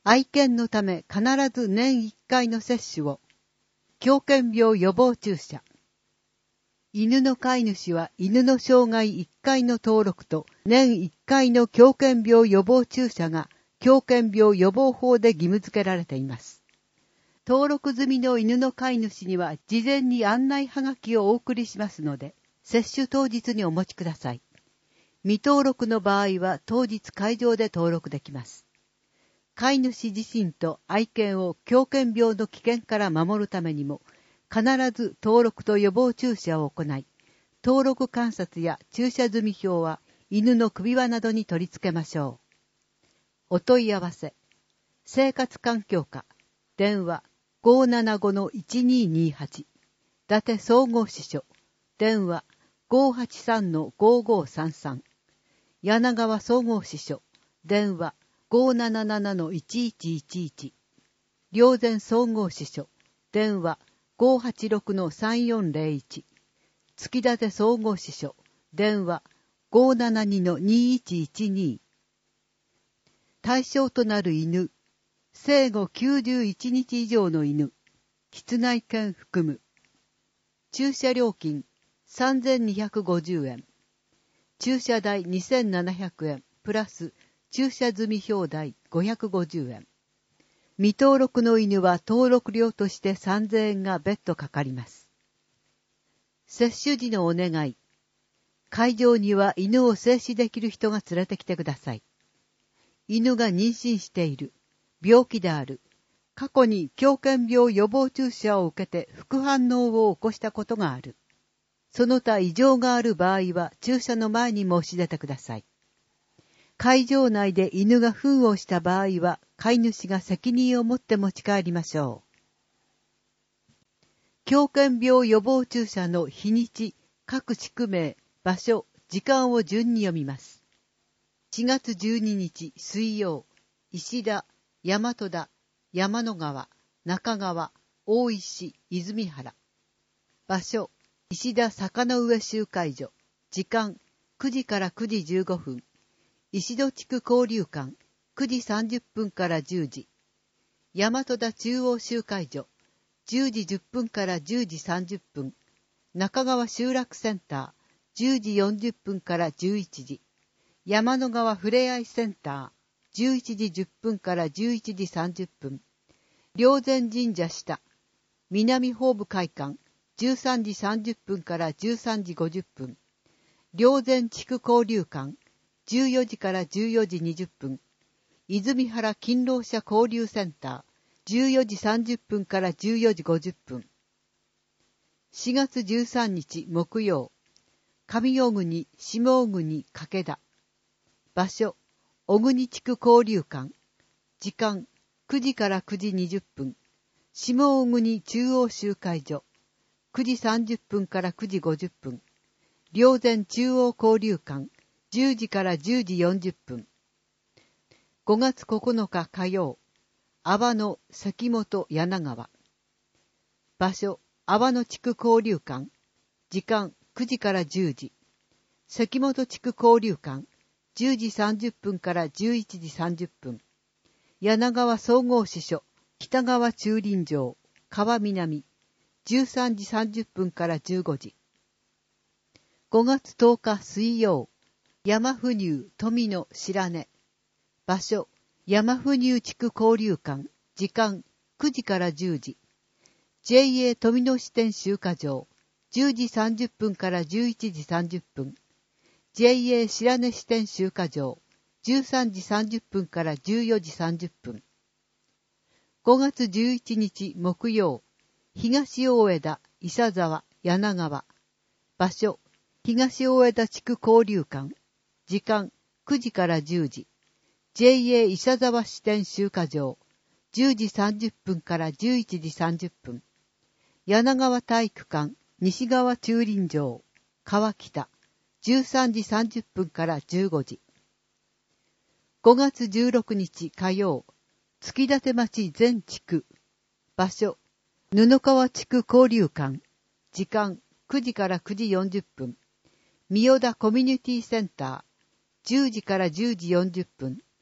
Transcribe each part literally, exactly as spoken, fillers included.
愛犬のため必ず年いっかいの接種を。狂犬病予防注射。犬の飼い主は犬の生涯いっかいの登録と年いっかいの狂犬病予防注射が狂犬病予防法で義務付けられています。登録済みの犬の飼い主には事前に案内はがきをお送りしますので、接種当日にお持ちください。未登録の場合は当日会場で登録できます。飼い主自身と愛犬を狂犬病の危険から守るためにも、必ず登録と予防注射を行い、登録観察や注射済み表は犬の首輪などに取り付けましょう。お問い合わせ。生活環境課。電話 ごーななごのいちにーにーはち。伊達総合支所。電話 ごーはちさんのごーごーさんさん。柳川総合支所。電話 ごーななななのいちいちいちいち。霊山総合支所。電話 ごーはちろくのさんよんぜろいち。月立総合支所。電話 ごーななにのにいちいちに。対象となる犬。生後きゅうじゅういちにち以上の犬。室内犬含む。駐車料金さんぜんにひゃくごじゅうえん。駐車代にせんななひゃくえん。プラス駐車済み表代ごひゃくごじゅうえん。未登録の犬は登録料としてさんぜんえんが別途かかります。接種時のお願い。会場には犬を静止できる人が連れてきてください。犬が妊娠している。病気である。過去に狂犬病予防注射を受けて副反応を起こしたことがある。その他異常がある場合は注射の前に申し出てください。会場内で犬が糞をした場合は飼い主が責任を持って持ち帰りましょう。狂犬病予防注射の日にち、各地区名、場所、時間を順に読みます。しがつじゅうににち水曜、石田、大和田、山野川、中川、大石、泉原。場所、石田坂の上集会所。時間、くじからくじじゅうごふん。石戸地区交流館、くじさんじゅっぷんからじゅうじ。大和田中央集会所、じゅうじじゅっぷんからじゅうじさんじゅっぷん。中川集落センター、じゅうじよんじゅっぷんからじゅういちじ。山野川ふれあいセンター、じゅういちじじゅっぷんからじゅういちじさんじゅっぷん。霊山神社下、南法部会館、じゅうさんじさんじゅっぷんからじゅうさんじごじゅっぷん。霊山地区交流館、じゅうよじからじゅうよじにじゅっぷん。泉原勤労者交流センター、じゅうよじさんじゅっぷんからじゅうよじごじゅっぷん。しがつじゅうさんにち木曜、上小国、下小国、掛田。場所、小国地区交流館。時間、くじからくじにじゅっぷん。下小国中央集会所。くじさんじゅっぷんからくじごじゅっぷん。霊山中央交流館。じゅうじからじゅうじよんじゅっぷん。ごがつここのか火曜、阿波野関本柳川。場所、阿波野地区交流館。時間、くじからじゅうじ。関本地区交流館。じゅうじさんじゅっぷんからじゅういちじさんじゅっぷん。柳川総合支所、北川駐輪場、川南。じゅうさんじさんじゅっぷんからじゅうごじ。ごがつとおか水曜、山府入富野白根。場所、山府入地区交流館。時間、くじからじゅうじ。ジェイエー 富野支店集荷場。じゅうじさんじゅっぷんからじゅういちじさんじゅっぷん。ジェイエー 白根支店集荷場。じゅうさんじさんじゅっぷんからじゅうよじさんじゅっぷん。ごがつじゅういちにち木曜、東大枝、伊佐沢、柳川。場所、東大枝地区交流館。時間、くじからじゅうじ。ジェイエー 伊佐沢支店集荷場。じゅうじさんじゅっぷんからじゅういちじさんじゅっぷん。柳川体育館、西側駐輪場、川北。じゅうさんじさんじゅっぷんからじゅうごじ。ごがつじゅうろくにち火曜、月立町全地区。場所、布川地区交流館。時間、くじからくじよんじゅっぷん。三代田コミュニティセンター。じゅうじからじゅうじよんじゅっぷん。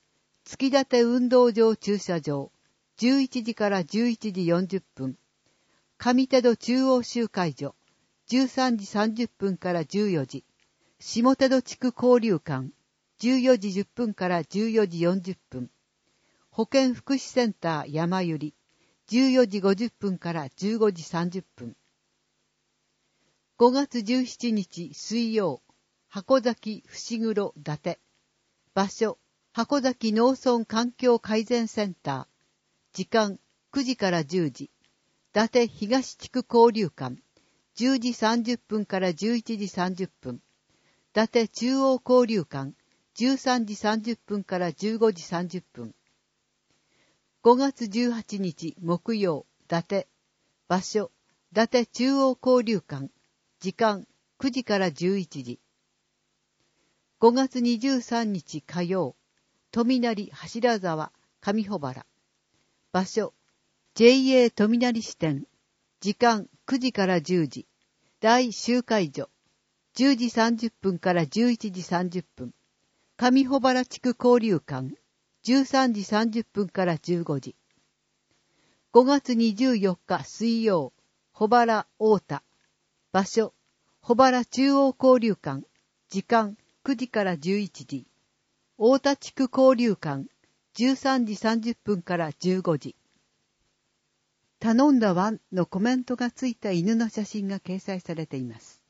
月立運動場駐車場、じゅういちじからじゅういちじよんじゅっぷん。上手戸中央集会所、じゅうさんじさんじゅっぷんからじゅうよじ。下手戸地区交流館、じゅうよじじゅっぷんからじゅうよじよんじゅっぷん。保健福祉センター山百合、じゅうよじごじゅっぷんからじゅうごじさんじゅっぷん。ごがつじゅうしちにち水曜、箱崎伏黒伊達。場所、箱崎農村環境改善センター。時間、くじからじゅうじ。伊達東地区交流館、じゅうじさんじゅっぷんからじゅういちじさんじゅっぷん。伊達中央交流館、じゅうさんじさんじゅっぷんからじゅうごじさんじゅっぷん。ごがつじゅうはちにち木曜、伊達。場所、伊達中央交流館。時間、くじからじゅういちじ。ごがつにじゅうさんにち火曜、富成柱沢上穂原。場所、ジェイエー 富成支店。時間、くじからじゅうじ。大集会所。じゅうじさんじゅっぷんからじゅういちじさんじゅっぷん。上穂原地区交流館。じゅうさんじさんじゅっぷんからじゅうごじ。ごがつにじゅうよっか水曜、穂原太田。場所、穂原中央交流館。時間、くじからじゅういちじ。太田地区交流館。じゅうさんじさんじゅっぷんからじゅうごじ。頼んだワンのコメントがついた犬の写真が掲載されています。